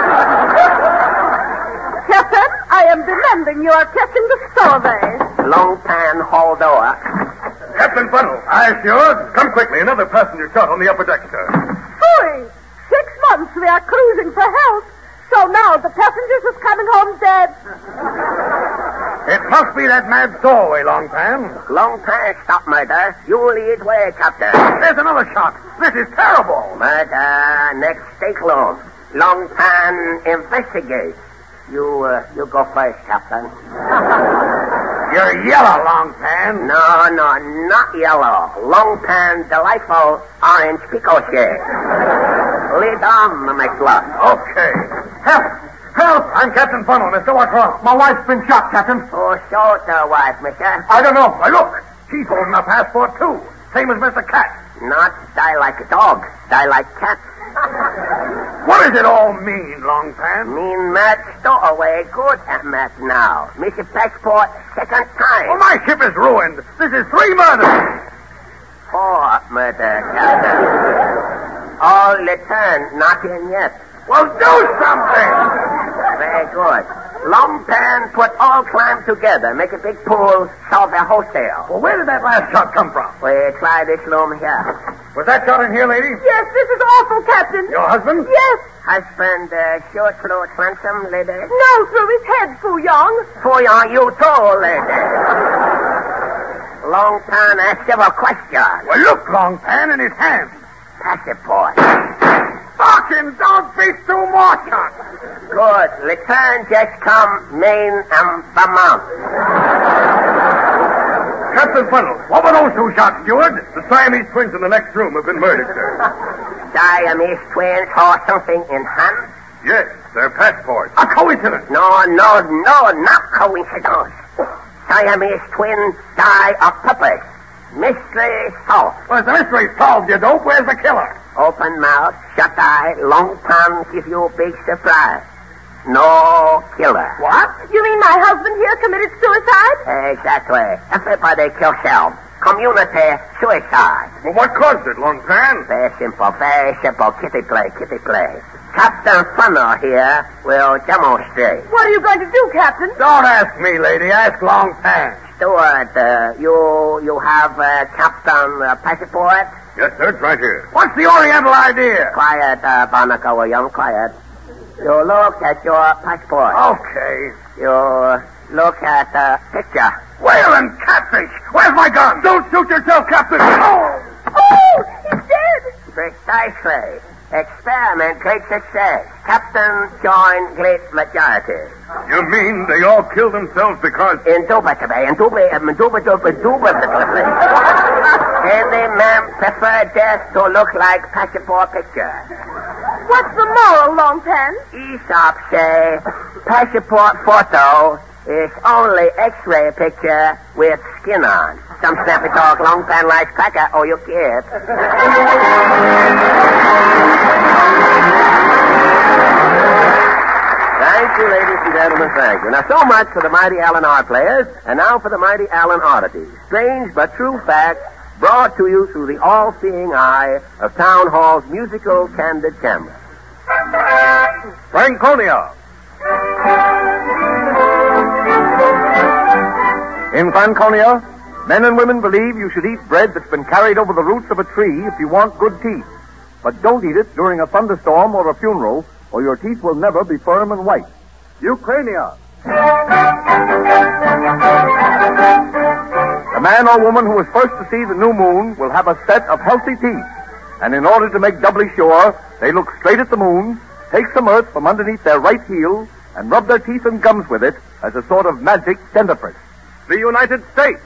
Captain, I am demanding you are catching the stowaway.
Long Pan, hold door.
Captain Funnel. Aye, steward. Come quickly. Another passenger shot on the upper deck, sir.
Hooey! Six months we are cruising for health. So now the passengers is coming home dead.
It must be that mad stowaway, Long Pan.
Long Pan, stop murder. You lead way, Captain.
There's another shot. This is terrible.
Murder, next stateroom. Long Pan, investigate. You, uh, you go first, Captain.
You're yellow, Long Pan.
No, no, not yellow. Long Pan, delightful orange pico shade. Lead on, McLuff.
Okay. Help! Help! I'm Captain Funnel, mister. What's wrong? My wife's been shot, Captain.
Who shot her wife, mister?
I don't know. Why, look. She's holding a passport, too. Same as Mister Cat.
Not die like a dog. Die like cat.
What does it all mean, Longpan?
Mean Matt Stowaway. Good at Matt now. Mister Passport, second time.
Well, my ship is ruined. This is three murders.
Four murder, Captain. All return, not in yet.
Well, do something.
Very good. Longpan put all crime together, make a big pool, solve the wholesale.
Well, where did that last shot come from?
We try this room here.
Was that shot in here, lady?
Yes, this is awful, Captain.
Your husband?
Yes.
Husband, uh, short, slow, handsome, lady?
No, through his head, Fu Young.
Fu Young, you too, lady. Longpan asked several questions.
Well, look, Longpan in his hand.
Passport.
Fucking dog face two more shots.
Good. Return just come Maine and Vermont.
Captain Funnel, what were those two shots, Steward? The Siamese twins in the next room have been murdered, sir.
Siamese twins hold something in hand?
Yes, their passports. A coincidence.
No, no, no, not coincidence. Siamese twins die of purpose. Mystery solved.
Well, the mystery solved, you dope. Where's the killer?
Open mouth, shut eye, long tongue, give you a big surprise. No killer.
What?
You mean my husband here committed suicide?
Exactly. Everybody kills self. Community suicide.
Well, what caused it, Longpan?
Very simple, very simple. Kitty play, kitty play. Captain Funnel here will demonstrate.
What are you going to do, Captain?
Don't ask me, lady. Ask Longpan.
Steward, uh, you you have uh, Captain uh, passport?
Yes, sir. It's right here. What's the Oriental idea?
Quiet, uh, Barnacle William, quiet. You look at your passport.
Okay.
You look at the picture.
Whale and catfish. Where's my gun? Don't shoot yourself, Captain. Oh!
Oh, he's dead.
Precisely. Experiment, great success. Captain joined great majority.
You mean they all killed themselves because...
Indubitably, indubitably, indubitably, indubitably. Any man prefer death to look like passport picture.
What's the moral, Longpan?
Aesop say passport photo is only X-ray picture with skin on. Some snappy dog, long pan rice cracker, or you kid. Thank you, ladies and gentlemen, thank you. Now, so much for the Mighty Allen Art Players, and now for the Mighty Allen Oddities. Strange but true facts brought to you through the all-seeing eye of Town Hall's musical candid camera.
Franconia. In Franconia, men and women believe you should eat bread that's been carried over the roots of a tree if you want good teeth. But don't eat it during a thunderstorm or a funeral, or your teeth will never be firm and white. Ukrainia. The man or woman who is first to see the new moon will have a set of healthy teeth. And in order to make doubly sure, they look straight at the moon, take some earth from underneath their right heel, and rub their teeth and gums with it as a sort of magic dentifrice. The United States.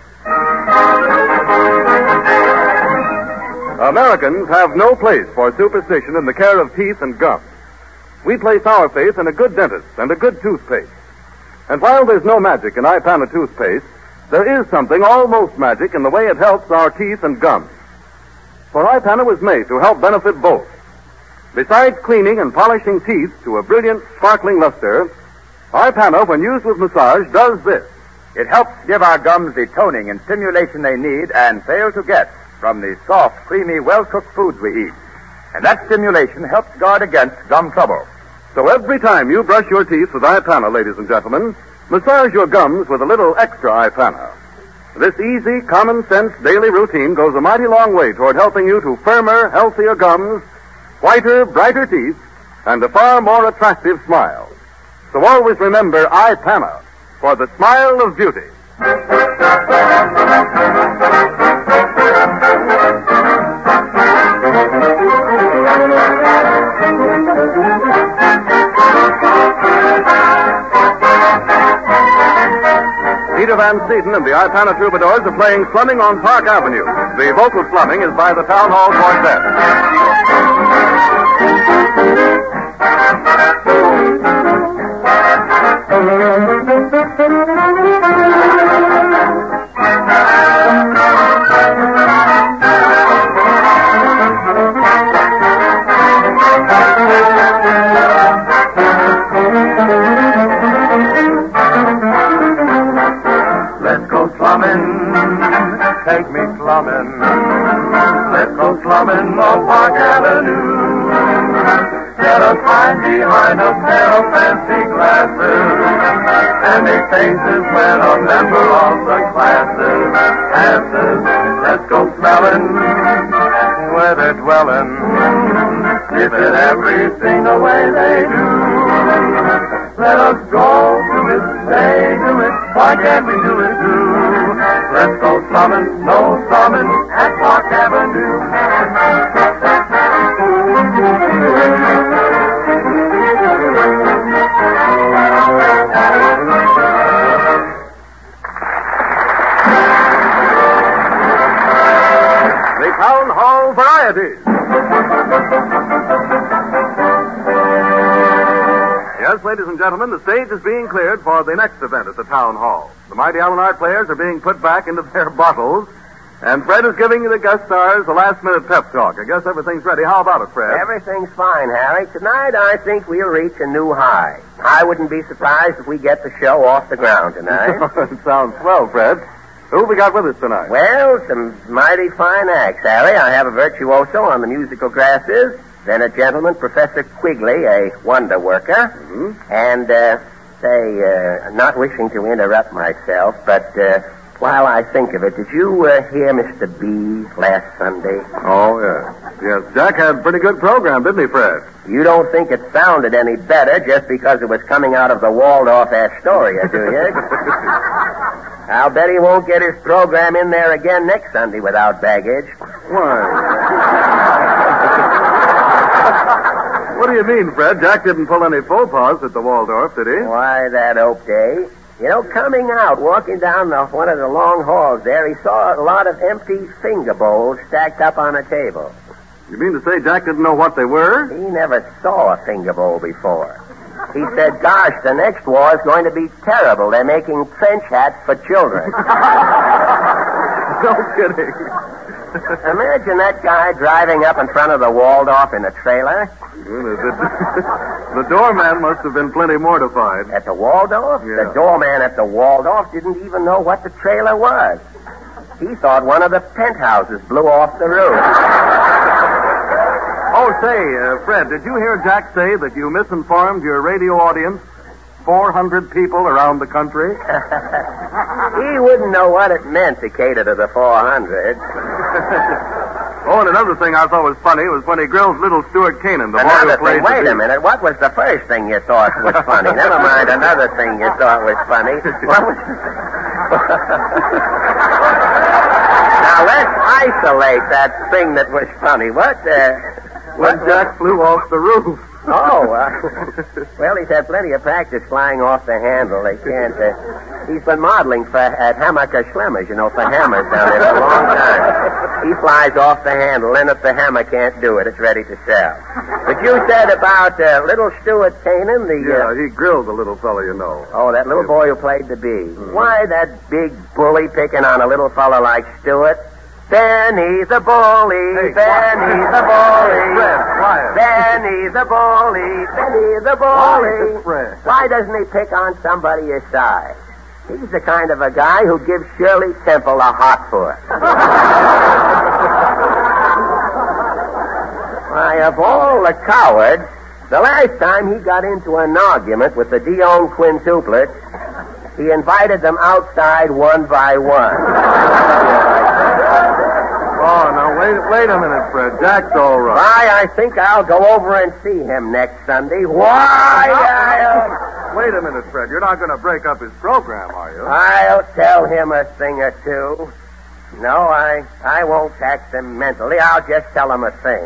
Americans have no place for superstition in the care of teeth and gums. We place our faith in a good dentist and a good toothpaste. And while there's no magic in Ipana toothpaste, there is something almost magic in the way it helps our teeth and gums. For Ipana was made to help benefit both. Besides cleaning and polishing teeth to a brilliant, sparkling luster, Ipana, when used with massage, does this. It helps give our gums the toning and stimulation they need and fail to get from the soft, creamy, well-cooked foods we eat. And that stimulation helps guard against gum trouble. So every time you brush your teeth with Ipana, ladies and gentlemen, massage your gums with a little extra Ipana. This easy, common-sense daily routine goes a mighty long way toward helping you to firmer, healthier gums, whiter, brighter teeth, and a far more attractive smile. So always remember Ipana for the smile of beauty. Peter Van Steeden and the Ipana Troubadours are playing Slumming on Park Avenue. The vocal slumming is by the Town Hall Quartet.
slumming. Let's go slumming on Park Avenue. Let us hide behind a pair of fancy glasses and make faces when a member of the classes passes. Let's go smelling where they're dwelling, sniffing everything the way they do. Let us go to it, stay to it, why can't we do it too? Let's go slumming, no slumming at Park Avenue.
The Town Hall Varieties. Yes, ladies and gentlemen, the stage is being cleared for the next event at the Town Hall. The Mighty Allen Art players are being put back into their bottles, and Fred is giving the guest stars a last-minute pep talk. I guess everything's ready. How about it, Fred?
Everything's fine, Harry. Tonight, I think we'll reach a new high. I wouldn't be surprised if we get the show off the ground tonight.
It sounds swell, Fred. Who have we got with us tonight?
Well, some mighty fine acts, Harry. I have a virtuoso on the musical grasses, then a gentleman, Professor Quigley, a wonder worker,
Mm-hmm.
and, uh, say, uh, not wishing to interrupt myself, but, uh, while I think of it, did you uh, hear Mister B last Sunday?
Oh, yes. Yes, Jack had a pretty good program, didn't he, Fred?
You don't think it sounded any better just because it was coming out of the Waldorf Astoria, do you? I'll bet he won't get his program in there again next Sunday without baggage.
Why? What do you mean, Fred? Jack didn't pull any faux pas at the Waldorf, did he?
Why, that oak day. You know, coming out, walking down the, one of the long halls there, he saw a lot of empty finger bowls stacked up on a table.
You mean to say Jack didn't know what they were?
He never saw a finger bowl before. He said, gosh, the next war is going to be terrible. They're making trench hats for children.
No kidding.
Imagine that guy driving up in front of the Waldorf in a trailer.
Well, the, the doorman must have been plenty mortified.
At the Waldorf?
Yeah.
The doorman at the Waldorf didn't even know what the trailer was. He thought one of the penthouses blew off the roof.
Oh, say, uh, Fred, did you hear Jack say that you misinformed your radio audience? four hundred people around the country?
He wouldn't know what it meant to cater to the four hundred.
Oh, and another thing I thought was funny was when he grilled little Stuart Canaan, the
Another
boy who played
thing, wait
the
a minute. What was the first thing you thought was funny? Never mind another thing you thought was funny. What was... Now, let's isolate that thing that was funny. What, uh...
When
what
Jack flew off the roof.
Oh, uh, well, he's had plenty of practice flying off the handle. They can't, uh, he's been modeling for, at Hammaker Schlemmers, you know, for hammers down there for a long time. He flies off the handle, and if the hammer can't do it, it's ready to sell. But you said about uh, little Stuart Canaan, the...
Yeah,
Uh,
he grilled the little fellow, you know.
oh, that little boy who played the bee. Mm-hmm. Why, that big bully picking on a little fellow like Stuart? Benny the bully,
Hey,
Benny
quiet.
the bully.
Fred, quiet.
Benny the bully, Benny the
Quiet,
bully.
Fred.
Why doesn't he pick on somebody his size? He's the kind of a guy who gives Shirley Temple a hot foot. Why, of all the cowards, the last time he got into an argument with the Dion quintuplets, he invited them outside one by one.
Oh, now, wait wait a minute, Fred. Jack's all right.
Why, I think I'll go over and see him next Sunday. Why, I'll...
Wait a minute, Fred. You're not going to break up his program, are you?
I'll tell him a thing or two. No, I, I won't tax him mentally. I'll just tell him a thing.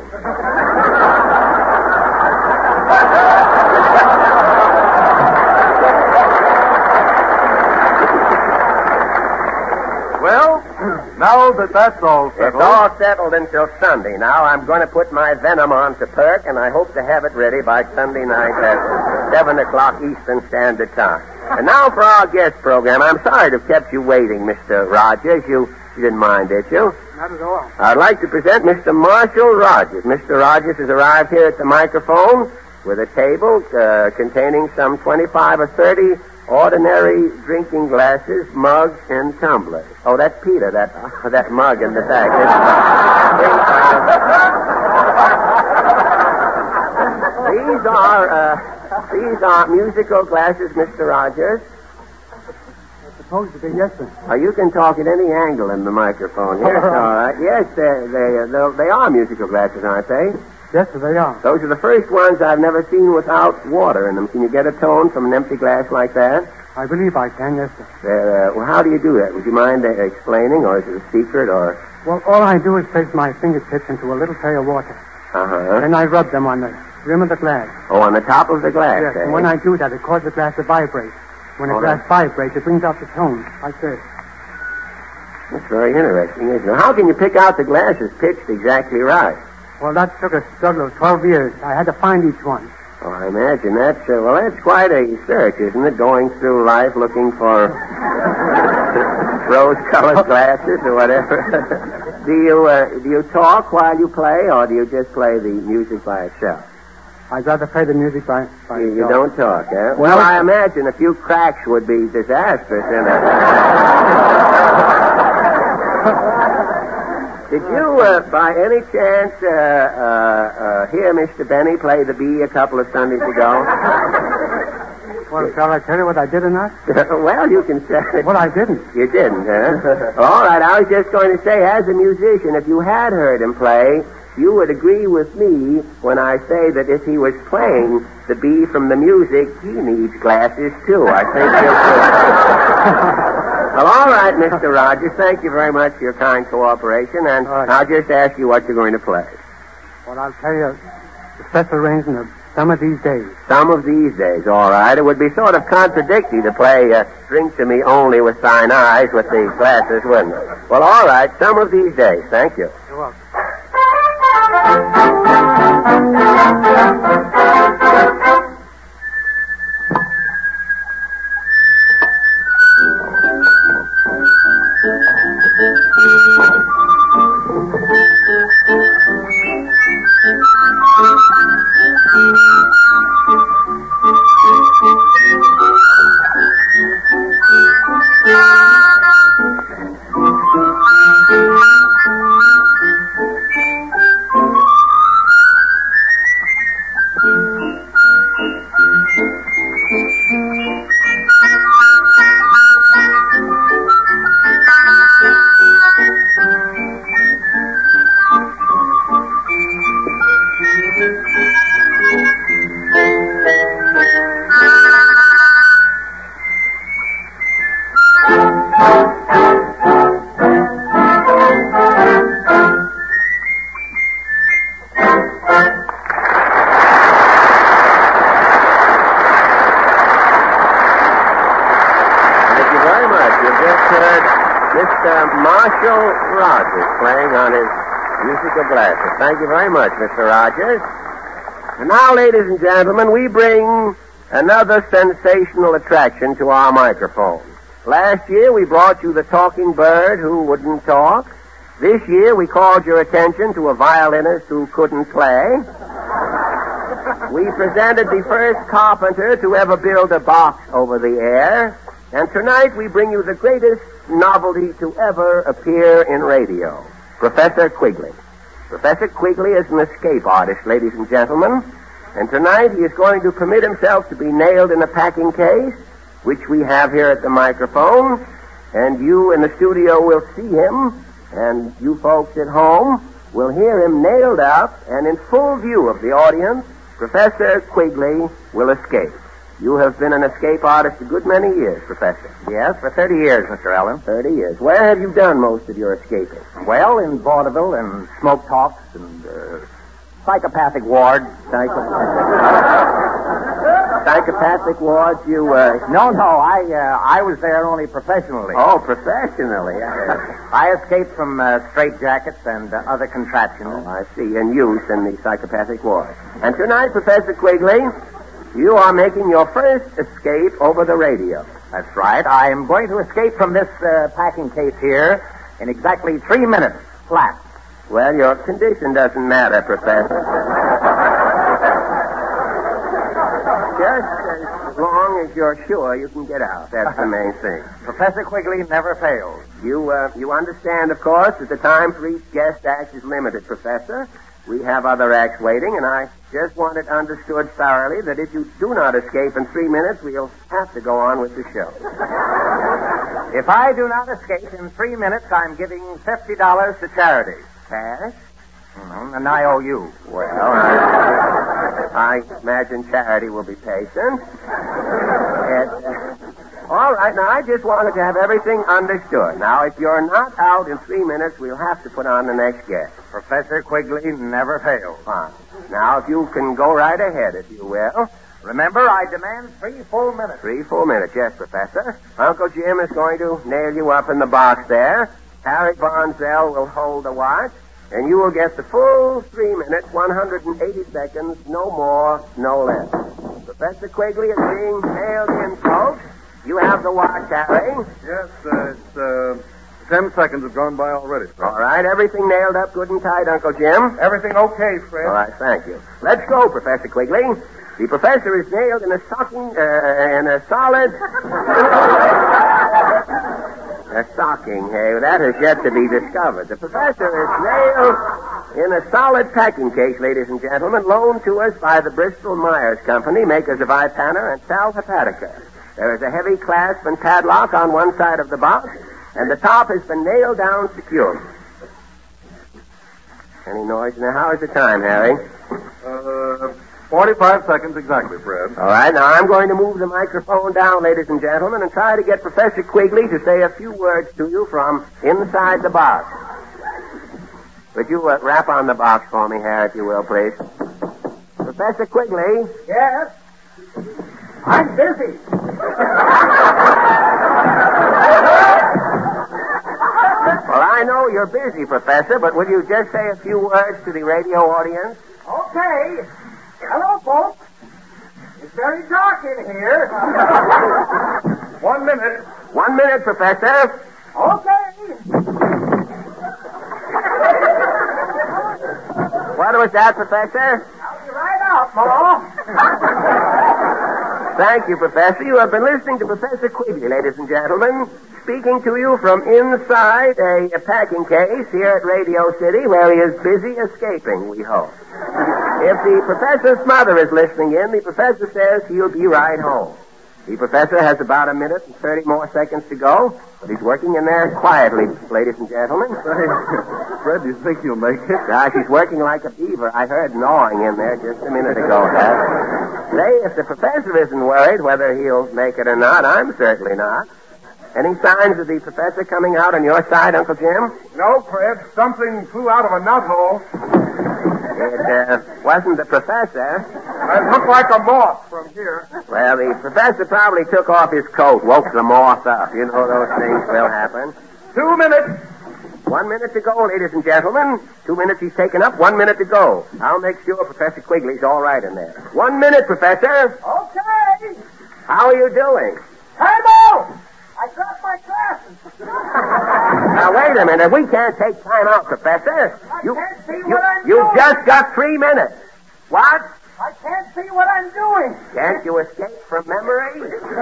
Well, now that that's all
It's
settled...
all settled until Sunday. Now I'm going to put my venom on to perk, and I hope to have it ready by Sunday night at seven o'clock Eastern Standard Time. And now for our guest program. I'm sorry to have kept you waiting, Mister Rogers. You, you didn't mind, did you?
Not at all.
I'd like to present Mister Marshall Rogers. Mister Rogers has arrived here at the microphone with a table uh, containing some twenty-five or thirty ordinary drinking glasses, mugs, and tumblers. Oh, that's Peter, that uh, that mug in the back. These are, uh, these are musical glasses, Mister Rogers.
Supposed to be, yes, sir.
Uh, you can talk at any angle in the microphone. Yes, all right. Yes, they, they, they are musical glasses, aren't they?
Yes, sir, they are.
Those are the first ones I've never seen without water in them. Can you get a tone from an empty glass like that?
I believe I can, yes, sir.
Uh, well, how do you do that? Would you mind uh, explaining, or is it a secret, or...
Well, all I do is place my fingertips into a little tray of water.
Uh-huh.
Then I rub them on the rim of the glass.
Oh, on the top of the glass,
Yes,
eh?
and when I do that, it causes the glass to vibrate. When
Oh,
a glass
that-
vibrates, it brings out the tone, like this.
That's very interesting, isn't it? How can you pick out the glasses pitched exactly right?
Well, that took a struggle of twelve years. I had to find each one.
Oh, I imagine that's, uh, well, that's quite a search, isn't it? Going through life looking for rose-colored glasses or whatever. do you, uh, do you talk while you play, or do you just play the music by itself?
I'd rather play the music by, by
You, you
itself.
don't talk, eh? Well,
Well,
I imagine a few cracks would be disastrous in it. Did you, uh, by any chance, uh, uh, uh, hear Mister Benny play the bee a couple of Sundays ago?
Well, shall I tell you what I did or not?
Well, you can say.
Well, I didn't.
You didn't, huh? All right, I was just going to say, as a musician, if you had heard him play, you would agree with me when I say that if he was playing the bee from the music, he needs glasses, too. I think you'll... Well, all right, Mister Rogers, thank you very much for your kind cooperation, and
All right.
I'll just ask you what you're going to play.
Well, I'll tell you the special arrangement of Some of These Days.
Some of these days, all right. It would be sort of contradictory to play uh, Drink to Me Only with Thine Eyes with the glasses, wouldn't it? Well, all right, Some of These Days. Thank you.
You're welcome.
Thank you very much, Mister Rogers. And now, ladies and gentlemen, we bring another sensational attraction to our microphone. Last year, we brought you the talking bird who wouldn't talk. This year, we called your attention to a violinist who couldn't play. We presented the first carpenter to ever build a box over the air. And tonight, we bring you the greatest novelty to ever appear in radio, Professor Quigley. Professor Quigley is an escape artist, ladies and gentlemen, and tonight he is going to permit himself to be nailed in a packing case, which we have here at the microphone, and you in the studio will see him, and you folks at home will hear him nailed up, and in full view of the audience, Professor Quigley will escape. You have been an escape artist a good many years, Professor.
Yes, for thirty years, Mister Allen.
Thirty years. Where have you done most of your escaping?
Well, in vaudeville and smoke talks and uh, psychopathic wards.
Psychopathic. Psychopathic wards, you, uh...
No, no, I uh, I was there only professionally.
Oh, professionally.
I escaped from uh, straitjackets and uh, other contraptions.
Oh, I see. In use in the psychopathic ward. And tonight, Professor Quigley, you are making your first escape over the radio.
That's right. I am going to escape from this uh, packing case here in exactly three minutes, flat.
Well, your condition doesn't matter, Professor. Just as long as you're sure you can get out. That's the main thing.
Professor Quigley never fails.
You, uh, you understand, of course, that the time for each guest act is limited, Professor. We have other acts waiting, and I just want it understood thoroughly that if you do not escape in three minutes, we'll have to go on with the show.
If I do not escape in three minutes, I'm giving fifty dollars to charity.
Cash?
Mm-hmm, and I owe you.
Well, I, I imagine charity will be patient. It, uh, all right, now, I just wanted to have everything understood. Now, if you're not out in three minutes, we'll have to put on the next guest.
Professor Quigley never fails.
Fine. Now, if you can go right ahead, if you will.
Remember, I demand three full minutes.
Three full minutes, yes, Professor. Uncle Jim is going to nail you up in the box there. Harry Bonzell will hold the watch, and you will get the full three minutes, one hundred eighty seconds, no more, no less. Professor Quigley is being nailed in, folks. You have the watch, Harry.
Yes, uh, it's, uh, ten seconds have gone by already, Fred.
All right, everything nailed up good and tight, Uncle Jim?
Everything okay, Fred?
All right, thank you. Let's go, Professor Quigley. The professor is nailed in a stocking, uh, in a solid... a stocking, hey, that has yet to be discovered. The professor is nailed in a solid packing case, ladies and gentlemen, loaned to us by the Bristol Myers Company, makers of Ipana and Sal Hepatica. There is a heavy clasp and padlock on one side of the box, and the top has been nailed down securely. Any noise? Now, how is the time, Harry?
Uh, forty-five seconds exactly, Fred.
All right, now I'm going to move the microphone down, ladies and gentlemen, and try to get Professor Quigley to say a few words to you from inside the box. Would you uh, rap on the box for me, Harry, if you will, please? Professor Quigley?
Yes? I'm busy.
Well, I know you're busy, Professor, but will you just say a few words to the radio audience?
Okay. Hello, folks. It's very dark in here. One minute.
One minute, Professor.
Okay.
What was that, Professor?
I'll be right out, Ma.
Thank you, Professor. You have been listening to Professor Quigley, ladies and gentlemen, speaking to you from inside a, a packing case here at Radio City, where he is busy escaping, we hope. If the professor's mother is listening in, the professor says he'll be right home. The professor has about a minute and thirty more seconds to go, but he's working in there quietly, ladies and gentlemen.
Fred, do you think you'll make it?
Gosh, he's working like a beaver. I heard gnawing in there just a minute ago, Dad. Say, if the professor isn't worried whether he'll make it or not, I'm certainly not. Any signs of the professor coming out on your side, Uncle Jim?
No, Fred. Something flew out of a nut hole.
It uh, wasn't the professor.
It looked like a moth from here.
Well, the professor probably took off his coat, woke the moth up. You know those things will happen.
Two minutes.
One minute to go, ladies and gentlemen. Two minutes he's taken up, one minute to go. I'll make sure Professor Quigley's all right in there. One minute, Professor.
Okay.
How are you doing?
Time out. I dropped my glasses.
Now, wait a minute. We can't take time out, Professor.
I
you,
can't see
you,
what I'm
you
doing.
You just got three minutes. What?
I can't see what I'm doing.
Can't you escape from memory?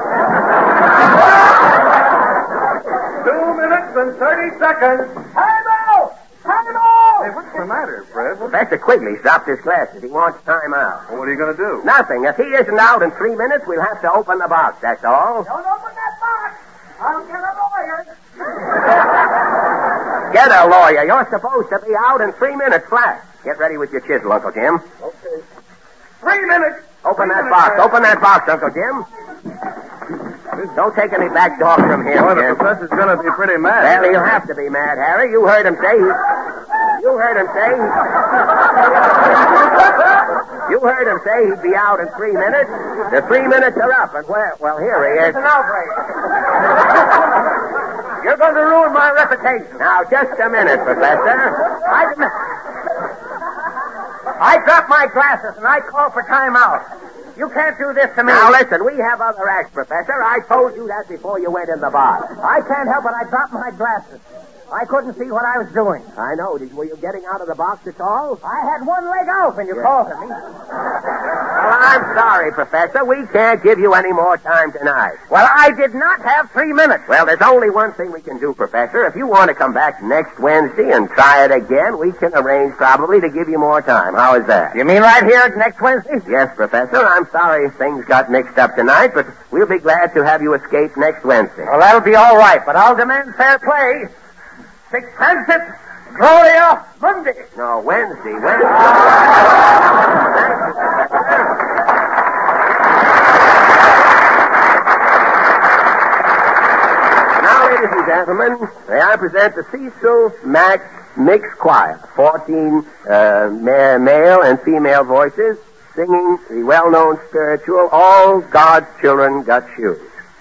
Two minutes and thirty seconds. Time out! Time out!
Hey, what's the matter, Fred?
Professor Quigley's dropped his glasses. He wants time out.
Well, what are you going to do?
Nothing. If he isn't out in three minutes, we'll have to open the box, that's all.
Don't open that box. I'll get a lawyer.
Get a lawyer. You're supposed to be out in three minutes flat. Get ready with your chisel, Uncle Jim.
Okay. Three minutes.
Open
three
that
minutes,
box.
Fred.
Open that box, Uncle Jim. Don't take any back talk from him,
Boy, the
Jim.
professor's going to be pretty mad.
Well, he'll have to be mad, Harry. You heard him say he... You heard him say he... You heard him say he'd be out in three minutes. The three minutes are up, and where... Well, here he is.
It's an outbreak.
You're going to ruin my reputation. Now, just a minute, Professor. I...
I dropped my glasses and I called for time out. You can't do this to me.
Now, listen, we have other acts, Professor. I told you that before you went in the box.
I can't help it. I dropped my glasses. I couldn't see what I was doing.
I know. Did, were you getting out of the box at all?
I had one leg out when you
Yeah.
called to me.
Well, I'm sorry, Professor. We can't give you any more time tonight.
Well, I did not have three minutes.
Well, there's only one thing we can do, Professor. If you want to come back next Wednesday and try it again, we can arrange probably to give you more time. How is that?
You mean right here next Wednesday?
Yes, Professor. I'm sorry things got mixed up tonight, but we'll be glad to have you escape next Wednesday.
Well, that'll be all right, but I'll demand fair play. Six Transit, Gloria Mundi.
No, Wednesday, Wednesday. Now, ladies and gentlemen, may I present the Cecil Max Mixed Choir. Fourteen uh, ma- male and female voices singing the well-known spiritual, All God's Children Got Shoes.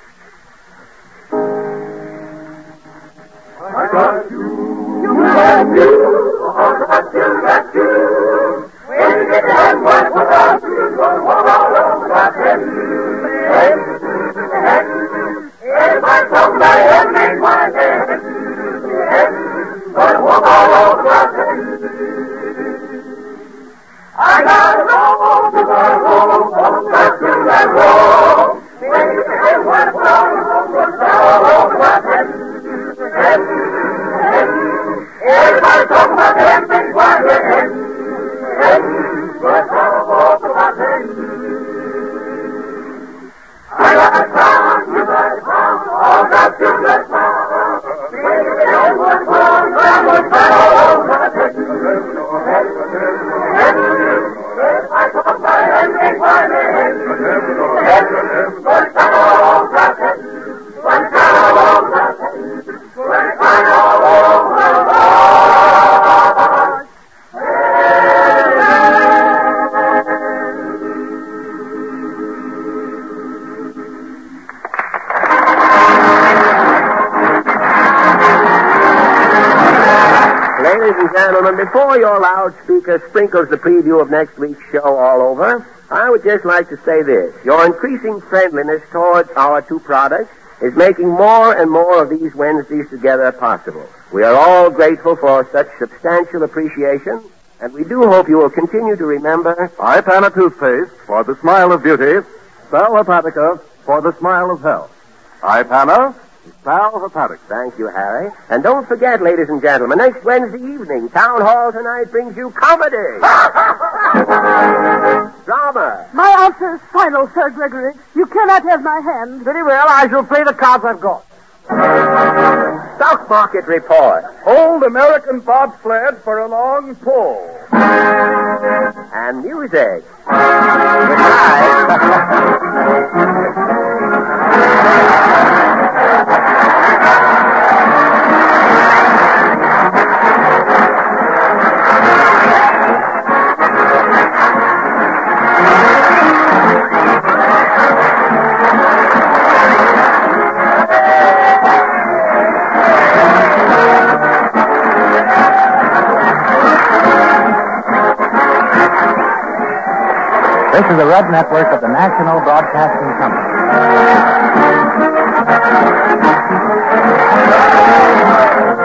I got you, you got you, all got you, got you. When you get that one, what I'll do is gonna walk all over that head. Head, head. Everybody come by and make my head. Head, gonna walk all over that head. I gotta roll, to the roll, all got you, that roll. When you get that one, what I'll do is all over that head. Head, head. Everybody talk about them things while they're head. Head, but all over my head. I got a crown, you got a crown, all got you got crown. Baby, I was born, I was born all over my head. Head, head. Everybody talk about them things while they're head. Head, but all over my head. But all over my head. But all over my head.
Ladies and gentlemen, before your loudspeaker sprinkles the preview of next week's show all over, I would just like to say this. Your increasing friendliness towards our two products is making more and more of these Wednesdays together possible. We are all grateful for such substantial appreciation, and we do hope you will continue to remember
Ipana toothpaste for the smile of beauty, Sal Hepatica for the smile of health. Ipana, Sal Hepatica.
Thank you, Harry. And don't forget, ladies and gentlemen, next Wednesday evening, Town Hall tonight brings you comedy. Drama.
My answer is final, Sir Gregory. You cannot have my hand.
Very well, I shall play the cards I've got.
Stock market report.
Old American bobsled for a long pull.
And music.
This is the Red Network of the National Broadcasting Company.